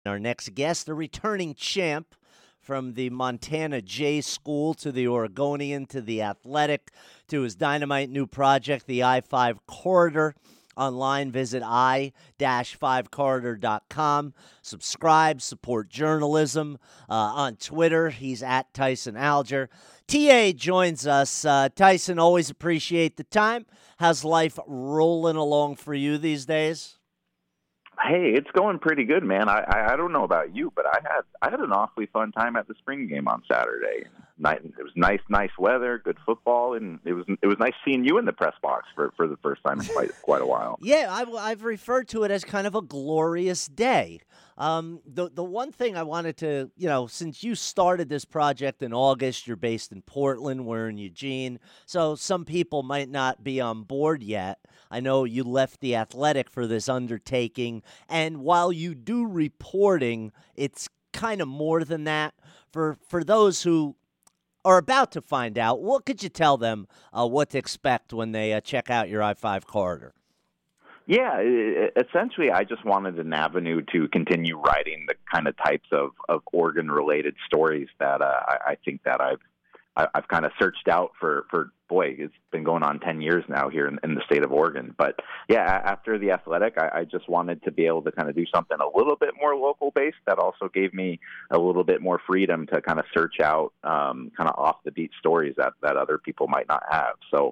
Our next guest, a returning champ from the Montana J School to the Oregonian to the Athletic to his dynamite new project, the I-5 Corridor. Online, visit i-5corridor.com. Subscribe, support journalism. On Twitter, he's at Tyson Alger. TA joins us. Tyson, always appreciate the time. How's life rolling along for you these days? Hey, it's going pretty good, man. I don't know about you, but I had an awfully fun time at the spring game on Saturday. It was nice weather, good football, and it was nice seeing you in the press box for the first time in quite a while. Yeah, I've referred to it as kind of a glorious day. The one thing I wanted to, since you started this project in August, you're based in Portland, we're in Eugene, so some people might not be on board yet. I know you left the Athletic for this undertaking, and while you do reporting, it's kind of more than that. For those who are about to find out, what could you tell them what to expect when they check out your I-5 corridor? Yeah, essentially, I just wanted an avenue to continue writing the kind of types of Oregon-related stories that I think that I've kind of searched out for it's been going on 10 years now here in the state of Oregon. But yeah, after the Athletic, I just wanted to be able to kind of do something a little bit more local based that also gave me a little bit more freedom to kind of search out kind of off the beat stories that other people might not have. So,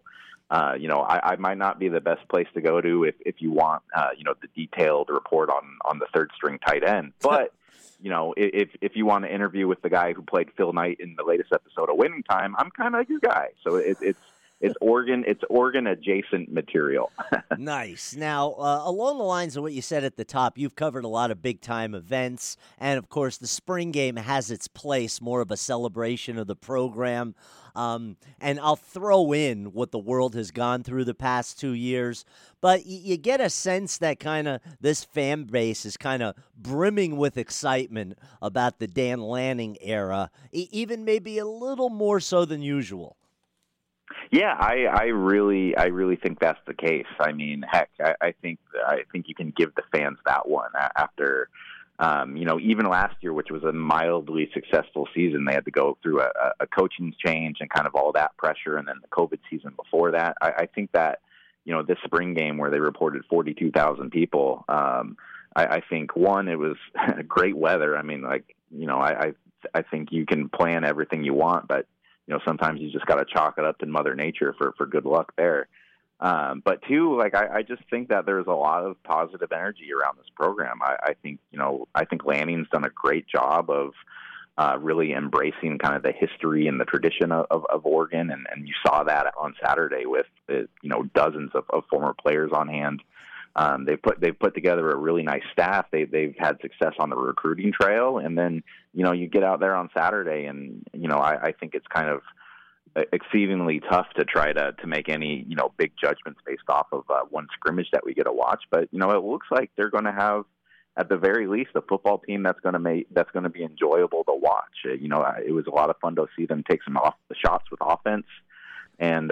I might not be the best place to go to if you want, the detailed report on the third string tight end, but if you want to interview with the guy who played Phil Knight in the latest episode of Winning Time, I'm kind of your guy. So it's Oregon adjacent material. Nice. Now, along the lines of what you said at the top, you've covered a lot of big time events, and of course, the spring game has its place, more of a celebration of the program. And I'll throw in what the world has gone through the past 2 years, but you get a sense that kind of this fan base is kind of brimming with excitement about the Dan Lanning era, even maybe a little more so than usual. Yeah, I really think that's the case. I mean, heck, I think you can give the fans that one after. Even last year, which was a mildly successful season, they had to go through a coaching change and kind of all that pressure, and then the COVID season before that. I think that, this spring game where they reported 42,000 people, I think, one, it was great weather. I mean, I think you can plan everything you want, but, sometimes you just got to chalk it up to Mother Nature for good luck there. But two, I just think that there's a lot of positive energy around this program. I think Lanning's done a great job of really embracing kind of the history and the tradition of Oregon, and you saw that on Saturday with dozens of former players on hand. They've put together a really nice staff. They've had success on the recruiting trail, and then you get out there on Saturday, and I think it's kind of exceedingly tough to try to make any big judgments based off of one scrimmage that we get to watch. But it looks like they're going to have, at the very least, a football team that's going to be enjoyable to watch. It was a lot of fun to see them take some off the shots with offense. And,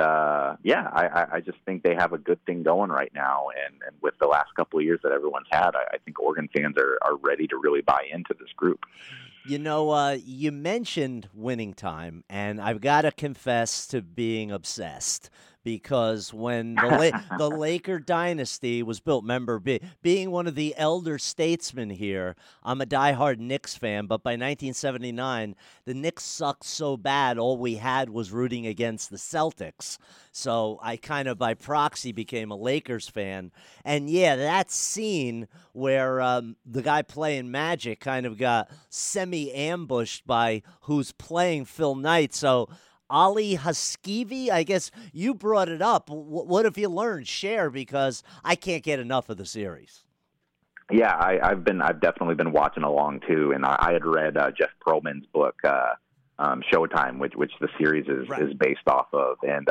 I just think they have a good thing going right now. And with the last couple of years that everyone's had, I think Oregon fans are ready to really buy into this group. You mentioned Winning Time, and I've got to confess to being obsessed. Because when the Laker dynasty was built, remember, being one of the elder statesmen here, I'm a diehard Knicks fan, but by 1979, the Knicks sucked so bad, all we had was rooting against the Celtics. So I kind of, by proxy, became a Lakers fan. And, yeah, that scene where the guy playing Magic kind of got semi-ambushed by who's playing Phil Knight. So Ali Haskivi, I guess you brought it up. What have you learned? Share, because I can't get enough of the series. Yeah, I've definitely been watching along too, and I had read Jeff Pearlman's book, Showtime, which the series is based off of, and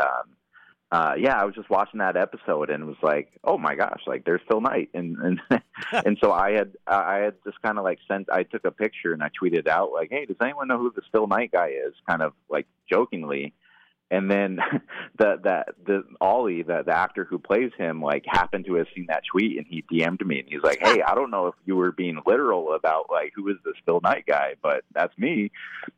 I was just watching that episode and was like, oh my gosh, there's Phil Knight, and and so I had just kind of I took a picture and I tweeted out hey, does anyone know who this Phil Knight guy is? Kind of jokingly, And then the Ollie, the actor who plays him, like happened to have seen that tweet, and he DM'd me, and he's like, "Hey, I don't know if you were being literal about like who is this Phil Knight guy, but that's me."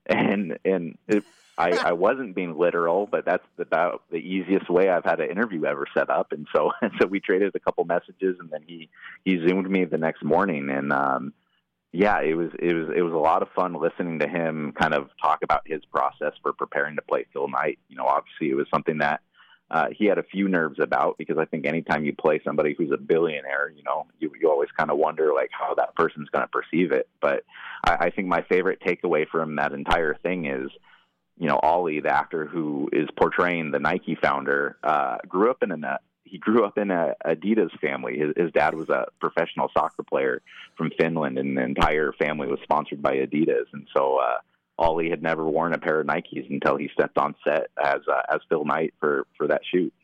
I wasn't being literal, but that's about the easiest way I've had an interview ever set up. And so we traded a couple messages, and then he Zoomed me the next morning, and yeah, it was a lot of fun listening to him kind of talk about his process for preparing to play Phil Knight. You know, obviously it was something that he had a few nerves about, because I think anytime you play somebody who's a billionaire, you know, you always kind of wonder like how that person's going to perceive it. But I think my favorite takeaway from that entire thing is, you know, Ollie, the actor who is portraying the Nike founder, grew up in a Adidas family. His dad was a professional soccer player from Finland, and the entire family was sponsored by Adidas. And so Ollie had never worn a pair of Nikes until he stepped on set as Phil Knight for that shoot.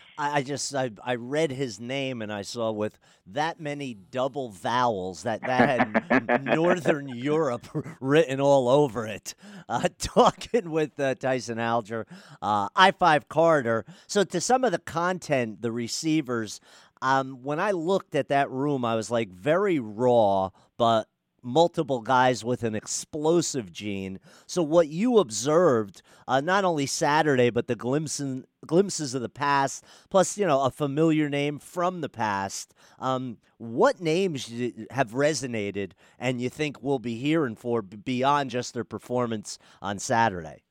I read his name, and I saw with that many double vowels that had Northern Europe written all over it. Talking with Tyson Alger, I-5 Corridor. So to some of the content, the receivers, when I looked at that room, I was like very raw, but multiple guys with an explosive gene. So what you observed, not only Saturday, but the glimpses of the past, plus, you know, a familiar name from the past. What names have resonated and you think we'll be hearing for beyond just their performance on Saturday?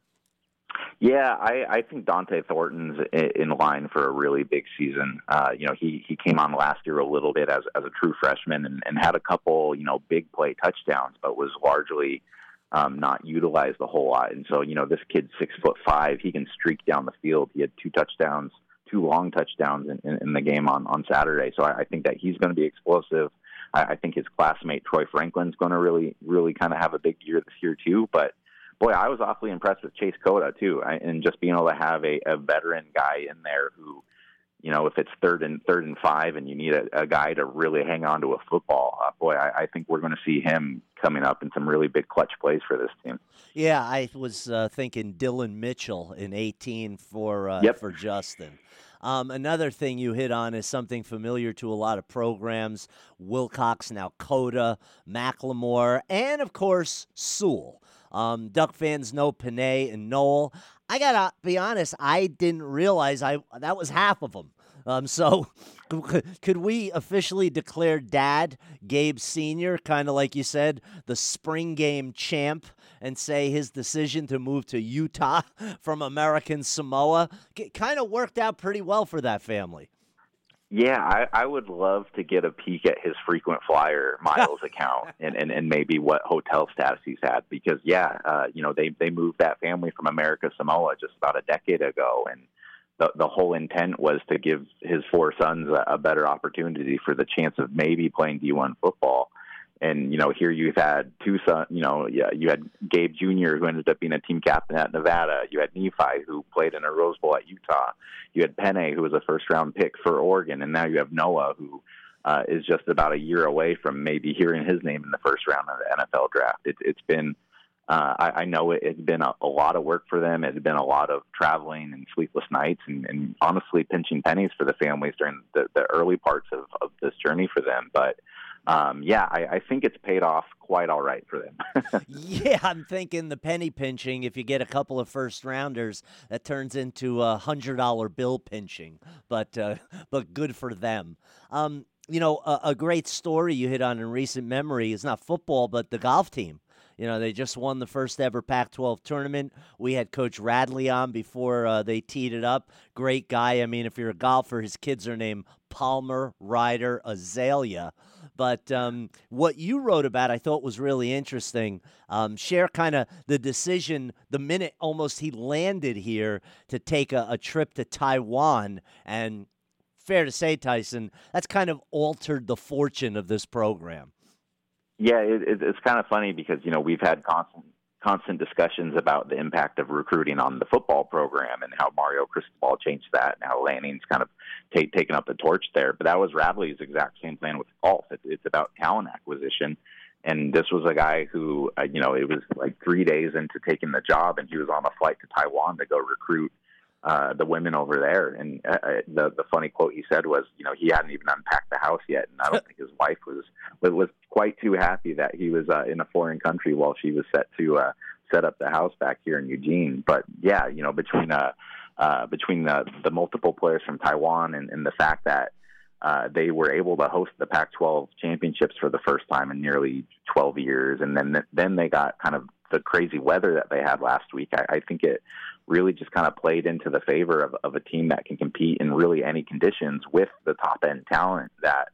Yeah, I think Dante Thornton's in line for a really big season. You know, he came on last year a little bit as a true freshman and had a couple, you know, big play touchdowns, but was largely not utilized a whole lot. And so, you know, this kid's 6'5". He can streak down the field. He had two long touchdowns in the game on Saturday. So I think that he's going to be explosive. I think his classmate Troy Franklin's going to really kind of have a big year this year too. But boy, I was awfully impressed with Chase Cota too, and just being able to have a veteran guy in there who, you know, if it's third and 5 and you need a guy to really hang on to a football, boy, I think we're going to see him coming up in some really big clutch plays for this team. Yeah, I was thinking Dylan Mitchell in 18 for Justin. Another thing you hit on is something familiar to a lot of programs: Wilcox, now Cota, McLemore, and of course Sewell. Duck fans know Panay and Noel. I gotta be honest, I didn't realize that was half of them. So could we officially declare Dad, Gabe Sr., kind of like you said, the spring game champ, and say his decision to move to Utah from American Samoa kind of worked out pretty well for that family? Yeah, I would love to get a peek at his frequent flyer miles account and maybe what hotel status he's had, because, you know, they moved that family from America Samoa just about a decade ago, and the whole intent was to give his 4 sons a better opportunity for the chance of maybe playing D1 football. And, you know, here you've had 2 sons, you know, you had Gabe Jr., who ended up being a team captain at Nevada. You had Nephi, who played in a Rose Bowl at Utah. You had Penny, who was a first-round pick for Oregon. And now you have Noah, who is just about a year away from maybe hearing his name in the first round of the NFL draft. It's been, I know it's been a lot of work for them. It's been a lot of traveling and sleepless nights and honestly pinching pennies for the families during the early parts of this journey for them. But I think it's paid off quite all right for them. Yeah, I'm thinking the penny pinching, if you get a couple of first rounders, that turns into $100 bill pinching, but good for them. You know, a great story you hit on in recent memory is not football, but the golf team. You know, they just won the first ever Pac-12 tournament. We had Coach Radley on before they teed it up. Great guy. I mean, if you're a golfer, his kids are named Palmer, Ryder, Azalea. But what you wrote about I thought was really interesting. Share kind of the decision the minute almost he landed here to take a trip to Taiwan. And fair to say, Tyson, that's kind of altered the fortune of this program. Yeah, it's kind of funny because, you know, we've had constant discussions about the impact of recruiting on the football program and how Mario Cristobal changed that and how Lanning's kind of taken up the torch there. But that was Radley's exact same plan with golf. It's about talent acquisition. And this was a guy who, you know, it was like 3 days into taking the job, and he was on a flight to Taiwan to go recruit the women over there. And the funny quote he said was, he hadn't even unpacked the house yet, and I don't think his wife was quite too happy that he was in a foreign country while she was set to set up the house back here in Eugene. But yeah, between the multiple players from Taiwan and the fact that they were able to host the Pac-12 championships for the first time in nearly 12 years, and then they got kind of the crazy weather that they had last week. I think it really just kind of played into the favor of a team that can compete in really any conditions with the top end talent that,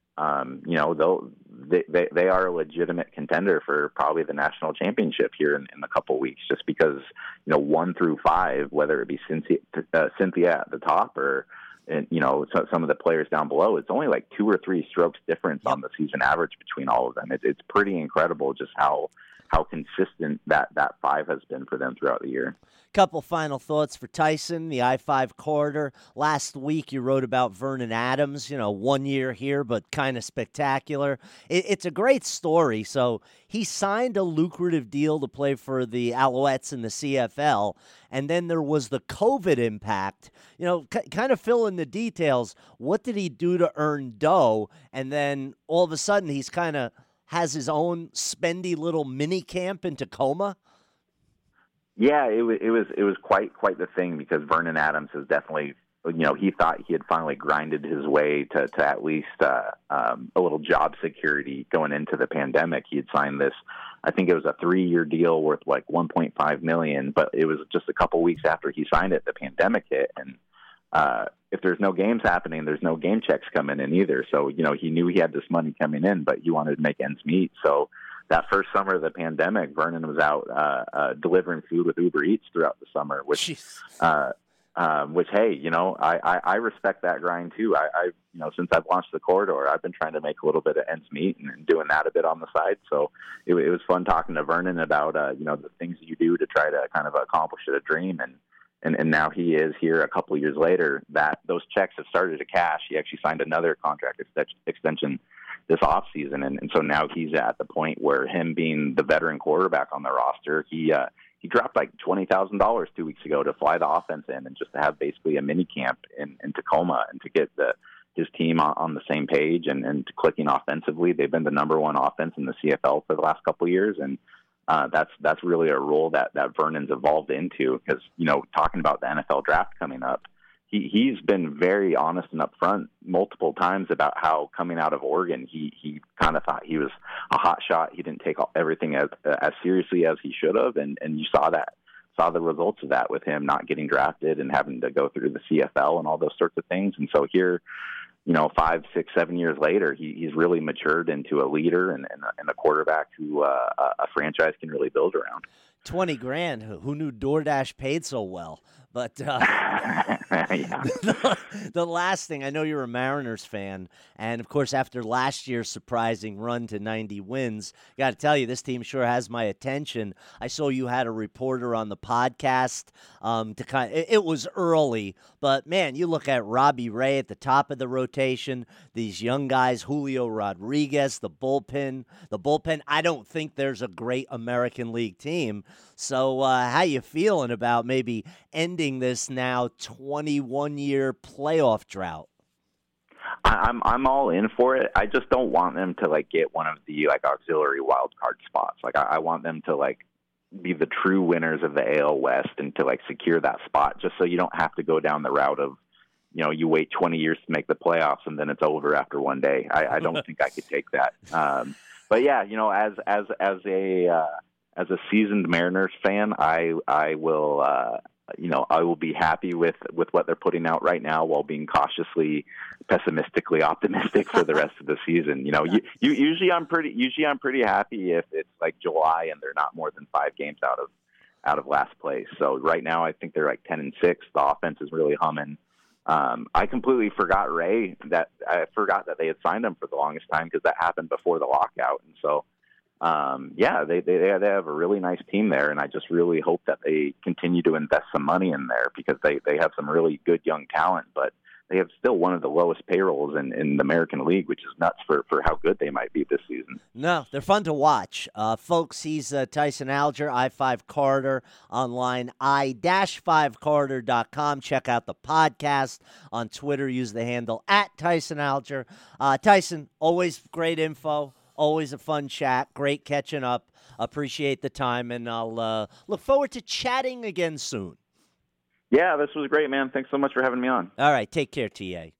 they are a legitimate contender for probably the national championship here in a couple of weeks, just because, 1 through 5, whether it be Cynthia at the top or, some of the players down below, it's only like 2 or 3 strokes difference on the season average between all of them. It's pretty incredible just how consistent that 5 has been for them throughout the year. Couple final thoughts for Tyson, the I-5 corridor. Last week you wrote about Vernon Adams, 1 year here, but kind of spectacular. It's a great story. So he signed a lucrative deal to play for the Alouettes in the CFL, and then there was the COVID impact. Kind of fill in the details. What did he do to earn dough? And then all of a sudden he's kind of has his own spendy little mini camp in Tacoma. Yeah, it was quite the thing, because Vernon Adams has definitely, he thought he had finally grinded his way to at least a little job security going into the pandemic. He had signed this, I think it was a 3-year deal worth like $1.5 million, but it was just a couple weeks after he signed it, the pandemic hit, and if there's no games happening, there's no game checks coming in either. So, he knew he had this money coming in, but he wanted to make ends meet. So that first summer of the pandemic, Vernon was out delivering food with Uber Eats throughout the summer, which, hey, I respect that grind too. I since I've launched the corridor, I've been trying to make a little bit of ends meet and doing that a bit on the side. So it was fun talking to Vernon about, the things you do to try to kind of accomplish a dream. And now he is here a couple of years later that those checks have started to cash. He actually signed another contract extension this offseason. And so now he's at the point where, him being the veteran quarterback on the roster, he dropped like $20,000 2 weeks ago to fly the offense in and just to have basically a mini camp in Tacoma and to get his team on the same page and clicking offensively. They've been the number 1 offense in the CFL for the last couple of years. And that's really a role that Vernon's evolved into, because, talking about the NFL draft coming up, he's been very honest and upfront multiple times about how, coming out of Oregon, he kind of thought he was a hot shot. He didn't take everything as seriously as he should have, and you saw the results of that with him not getting drafted and having to go through the CFL and all those sorts of things. And so here, 5, 6, 7 years later, he's really matured into a leader and a quarterback who a franchise can really build around. $20,000. Who knew DoorDash paid so well? But the last thing, I know you're a Mariners fan, and of course, after last year's surprising run to 90 wins, got to tell you, this team sure has my attention. I saw you had a reporter on the podcast. It was early, but man, you look at Robbie Ray at the top of the rotation, these young guys, Julio Rodriguez, the bullpen. I don't think there's a great American League team. So how you feeling about maybe ending this now 21-year playoff drought? I'm all in for it. I just don't want them to get one of the auxiliary wild card spots. I want them to be the true winners of the AL West and to secure that spot, just so you don't have to go down the route of, you wait 20 years to make the playoffs and then it's over after one day. I don't think I could take that. But yeah, as a seasoned Mariners fan, I will be happy with what they're putting out right now, while being cautiously pessimistically optimistic for the rest of the season. Usually I'm pretty happy if it's July and they're not more than 5 games out of last place. So right now I think they're 10-6. The offense is really humming. I completely forgot Ray. I forgot that they had signed him for the longest time, because that happened before the lockout, and so. They have a really nice team there, and I just really hope that they continue to invest some money in there, because they have some really good young talent, but they have still one of the lowest payrolls in the American League, which is nuts for how good they might be this season. No, they're fun to watch. Folks, he's Tyson Alger, I5 Carter, online, i-5carter.com. Check out the podcast on Twitter. Use the handle @TysonAlger. Tyson, always great info, always a fun chat, great catching up. Appreciate the time, and I'll look forward to chatting again soon. Yeah, this was great, man. Thanks so much for having me on. All right, take care, TA.